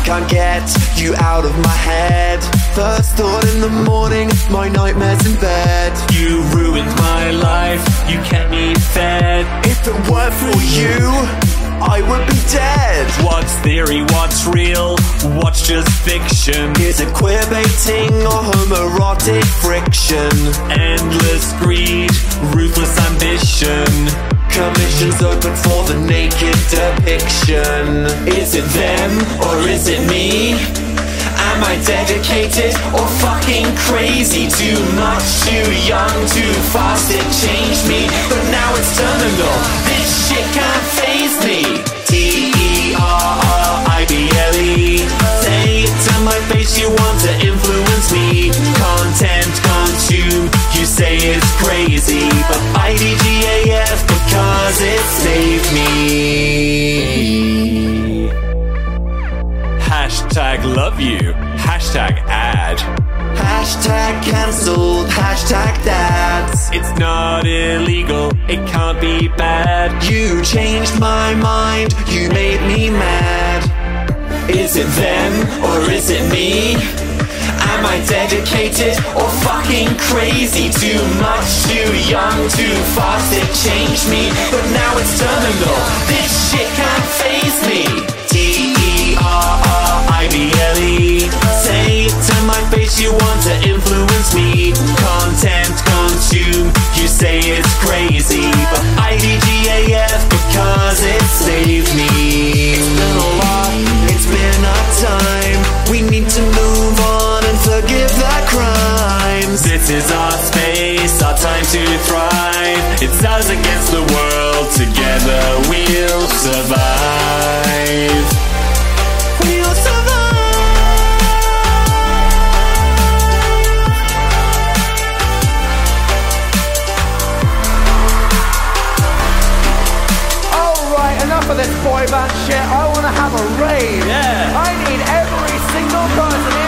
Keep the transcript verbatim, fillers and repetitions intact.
can't get you out of my head. First thought in the morning, my nightmares in bed. You ruined my life, you kept me fed. If it weren't for you, I would be dead. What's theory, what's real, what's just fiction? Is it queer baiting or homoerotic friction? Endless greed, ruthless ambition. Commissions open for the naked depiction. Is it them or is it me? Am I dedicated or fucking crazy? Too much, too young, too fast, it changed me. But now it's terminal, this shit can't faze me. T E R R I B L E. Say it to my face, you want to influence me. Content consume, you say it's crazy. But I D G A F because it saved me. Hashtag love you, hashtag ad. Hashtag cancelled, hashtag dads. It's not illegal, it can't be bad. You changed my mind, you made me mad. Is it them or is it me? Am I dedicated or fucking crazy? Too much, too young, too fast, it changed me. But now it's terminal, this shit can't faze me. T E R R I B L E. Say it to my face, you want to influence me. Content consume, you say it's crazy. But I D G A F because it saved me. It's been a lot, it's been a time. We need to move on and forgive the crimes. This is our space, our time to thrive. It's us against the world, together we'll survive. We'll survive. Alright, enough of this boy band shit. I wanna have a rave. Yeah. I need every single person